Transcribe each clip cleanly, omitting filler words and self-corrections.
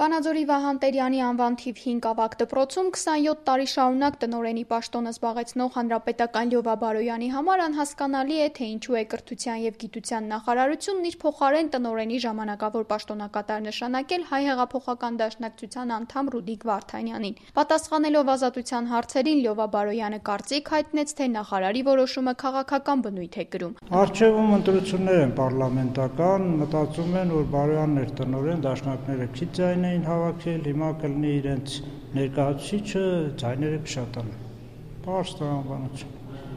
Վանաձորի Վահան Տերյանի անվան թիվ 5 ավագ դպրոցում 27 տարի շարունակ տնօրենի պաշտոնը զբաղեցնող հանրապետական Լյովա Բարոյանի համար անհասկանալի է, թե ինչու է կրթության և գիտության նախարարությունն իր փոխարեն տնօրենի ժամանակավոր պաշտոնակատար նշանակել Հայ հեղափոխական դաշնակցության անդամ Ռուդիկ Վարդանյանին։ Պատասխանելով ազատության հարցերին Լյովա Բարոյանը կարծիք հայտնեց, թե նախարարի որոշումը քաղաքական բնույթ է կրում։ Առջևում ընտրություններ են պարլամենտական, մտածում են, որ Բարոյանն էր տնօրեն, դաշնակները քիչ ձայն էին հավաքել, հիմա կլինի իրենց ներկայացուցիչը, ձայները կշատան։ Պարզ տրամաբանություն։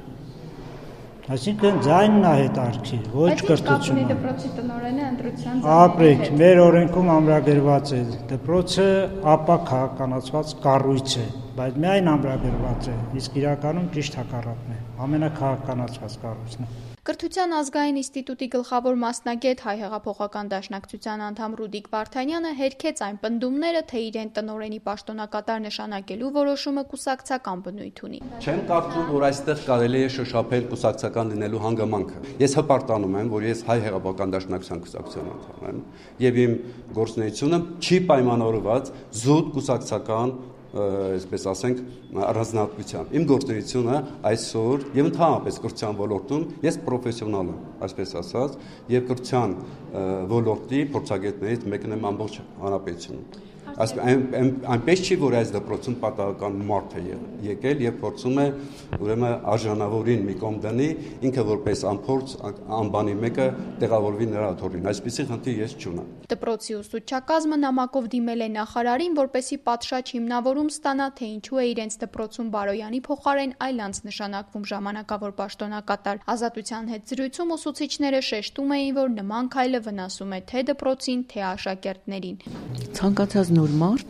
Այսինքն ձայնն է հետարքի, ոչ կրթությունը։ Բայց դպրոցի տնօրենը ընտրության Ապրեք, մեր օրենքում ամրագրված է, դպրոցը ապա քաղաքականացված կառույց է, բայց միայն ամրագրված է, իսկ իրականում ճիշտ հակառակն է, ամենաքաղաքականացված կառույցն է։ Կրթության ազգային ինստիտուտի գլխավոր մասնագետ Հայ հեղափոխական դաշնակցության անդամ Ռուդիկ Վարդանյանը հերքեց այն պնդումները, թե իրեն տնօրենի պաշտոնակատար նշանակելու որոշումը կուսակցական բնույթ ունի։ Չեմ կարծում, որ այստեղ կարելի է շոշափել կուսակցական լինելու հանգամանքը։ Ես հպարտանում եմ, որ ես Հայ հեղափոխական դաշնակցության կուսակցության անդամ եմ, եւ իմ գործունեությունը չի պայմանավորված զուտ կուսակցական այսպես ասենք առանձնահատկությամբ։ Իմ գործունեությունը այսօր եւ ընդհանրապես կրթության ոլորտում ես պրոֆեսիոնալ եմ, այսպես ասած, եւ կրթության ոլորտի փորձագետներից մեկն եմ ամբողջ հանրապետությունում։ Այնպես չի, որ այս դպրոցում պատահական մարդ է եկել եւ փորձում է ուրեմն արժանավորին մի կողմ դնի, ինքը որպես անփորձ անբանի մեկը տեղավորվի նրա աթոռին։ Այսպիսի խնդիր ես չունեմ։ Դպրոցի ուսուցչակազմը նամակով դիմել է նախարարին, որպեսզի պատշաճ հիմնավորում ստանա, թե ինչու է իրենց դպրոցում Բարոյանի փոխարեն այլ անձ նշանակվում ժամանակավոր պաշտոնակատար։ Ազատության հետ զրույցում ուսուցիչները շեշտում էին, որ նման քայլը վնասում է թե դպրոցին, թե աշակերտներին։ Ցանկացած նոր մարդ,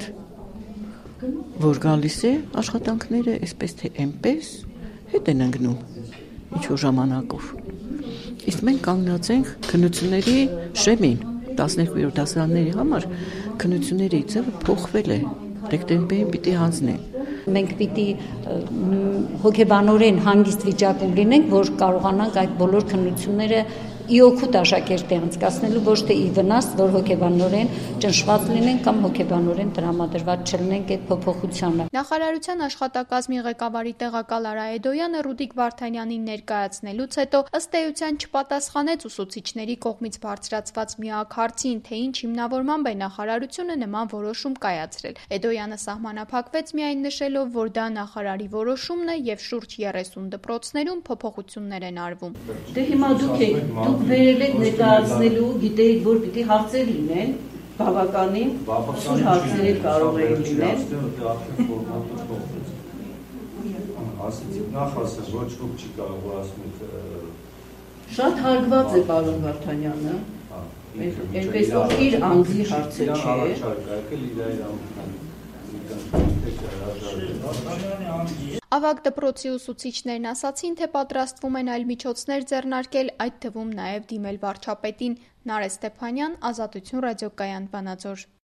որ գալիս է, աշխատանքները այսպես թե այնպես հետ են ընկնում ինչ-որ ժամանակով։ Իսկ մենք կանգնած ենք քննությունների շեմին, 12-րդ դասարանների համար քննությունների ձևը փոխվել է, դեկտեմբերին պիտի հանձնեն։ Մենք պիտի հոգեբանորեն հանգիստ վիճակում լինենք, որ կարողանանք այդ բոլոր քննությունները ի օգուտ աշակերտի անցկացնելու, ոչ թե ի վնաս, որ հոգեբանորեն ճնշված լինենք կամ հոգեբանորեն տրամադրված չլինենք այդ փոփոխությանը։ Նախարարության աշխատակազմի ղեկավարի տեղակալ Արա Էդոյանը Ռուդիկ Վարդանյանին ներկայացնելուց հետո ըստ էության չպատասխանեց ուսուցիչների կողմից բարձրացված միակ հարցին, թե ինչ հիմնավորմամբ է նախարարությունը նման որոշում կայացրել։ Էդոյանը սահմանափակվեց միայն նշելով, որ դա նախարարի որոշումն է եւ շուրջ 30 դպրոցներում փոփոխություններ են արվում։ Դե հիմա դուք վերել եք ներկայացնելու, գիտեիք, որ պիտի հարցեր լինեն, բավականին սուր հարցեր կարող էին լինել։ Նախ ասեմ, ոչ ոք չի կարող ասում Շատ հարգված է պարոն Վարդանյանը, այնպես որ իր անձի հարցը չէ։ Ավագ դպրոցի ուսուցիչներն ասացին, թե պատրաստվում են այլ միջոցներ ձեռնարկել, այդ թվում նաև դիմել վարչապետին։ Նարէ Ստեփանյան, Ազատություն ռադիոկայան, Վանաձոր։